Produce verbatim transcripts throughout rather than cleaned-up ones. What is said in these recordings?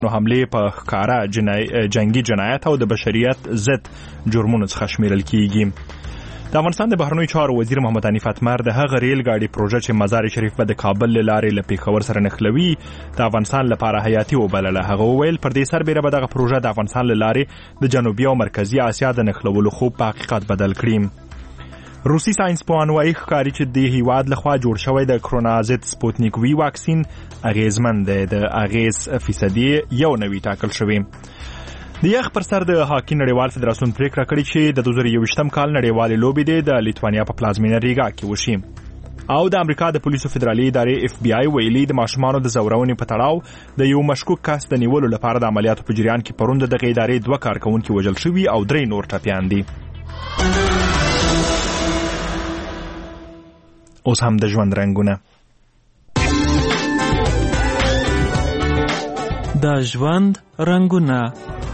نو حمله په ښکارا جنگي جنایت او د بشریت ضد جرمونو څخه شمیرل کیږي. د افغانستان د بهرنیو چارو وزیر محمد حنیف اتمر د هغه ریل گاډي پروژه چې مزار شریف په د کابل لارې له پیښور سره نښلوي د افغانستان لپاره حیاتي وبلله. هغه وویل پر دې سربېره به دغه پروژه د افغانستان له لارې د جنوبي او مرکزي اسیا د نښلولو خوب په حقیقت بدل کړي. روسي ساينسپوهان وايي ښکاري چې د هیواد لخوا جوړ شوی د کرونا ضد سپوتنیک وی واکسین اغیزمن دی. د اغیز فیصدي یو نوي ټاکل شوی. د یخ پر سر د هاکی نړیوال فدراسیون پریکړه کړې چې د دوه زره یوویشتم کال نړیوالې لوبې دي د لیتوانیا په پلازمینه ریګا کې وشي. او د امریکا د پولیسو فدرالي ادارې اف بی آی ویلي د ماشومانو د زورونې په تړاو د یو مشکوک کس د نیولو لپاره د عملیاتو په جریان کې پرون د دغه ادارې دوه کارکونکي وژل شوي او درې نور ټپیان دي. اوس هم د ژوند رنګونه. د ژوند رنګونه.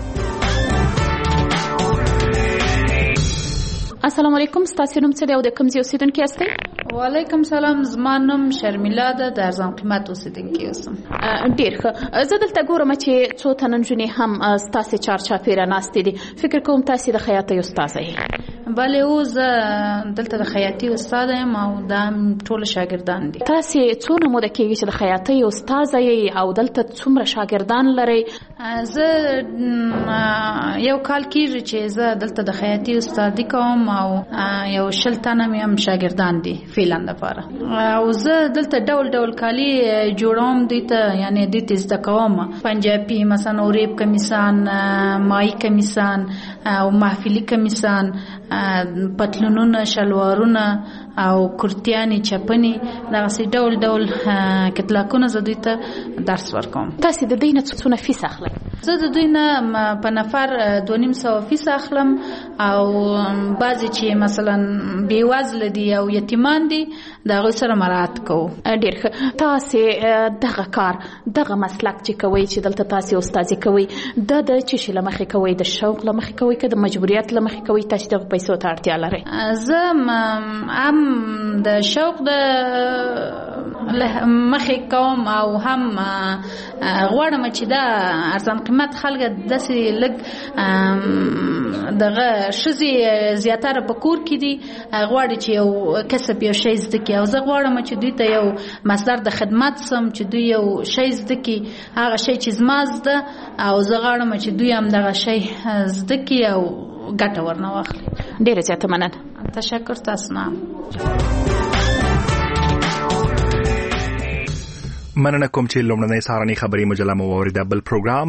السلام علیکم. ستاسو نوم څه دی او د کوم ځای اوسیدونکي یاستئ؟ وعلیکم سلام. زما نوم شرمیلا ده، د ارزان قیمت اوسیدونکي یاستم. ډیر ښه. زه دلته ګورم چې څو تنه نجونې هم ستاسو چارچاپیره ناستې دي. فکر کوم تاسو د خیاطۍ استاده یې. بله او زه دلته د خیاطۍ استاده یم او دا ټول شاګردان دي. تاسو څونه موده کېږي چې د خیاطۍ استاده یې او دلته څومره شاګردان لرئ؟ زه یو کال کېږي چې زه دلته د خیاطۍ استادي کوم او یو شل تنه مې هم شاګردان دي فعلا لپاره. او زه دلته ډول ډول کالي جوړوم دوی ته، یعنی دوی ته زده کوم. پنجابي مثلا اوریب کمیسان، مای کمیسان او محفلي کمیسان، پتلونونه، شلوارونه او کرتیانې، چپنې، دغسې ډول ډول کتلاکونه زه دوی ته درس ورکوم. تاسو د دوی نه څونه فیس اخلئ؟ زه د دوی نه په نفر دوه نیم سوه فیس اخلم او بعضې چې مثلا بېوزله دي او یتیمان دي د هغوی سره مراعات کوو. ډېر ښه. تاسې دغه کار، دغه مسلک چې کوئ چې دلته تاسې استازي کوئ، دا د څه شي له مخې کوئ؟ د شوق له مخې کوئ که د مجبوریت له مخې کوئ؟ تاسې دغو پیسو ته اړتیا لرئ؟ زه هم د شوق د مخې کوم او هم غواړم چې دا ارزان قیمت خلک داسې لږ دغه ښځې زیاتره په کور کې دي، غواړي چې یو کسب یو شی زده کړي، او زه غواړم چې دوی ته یو مصدر د خدمت سم، چې دوی یو شی زده کړي، هغه شی چې زما زده، او زه غواړم چې دوی هم دغه شی زده کړي او ګټه ورنه واخلي. ډېره زیاته مننه. تشکر. تاسو نه مننه کوم چې لومړنۍ سهارنۍ خبري مجله مو واوریده. بل پروګرام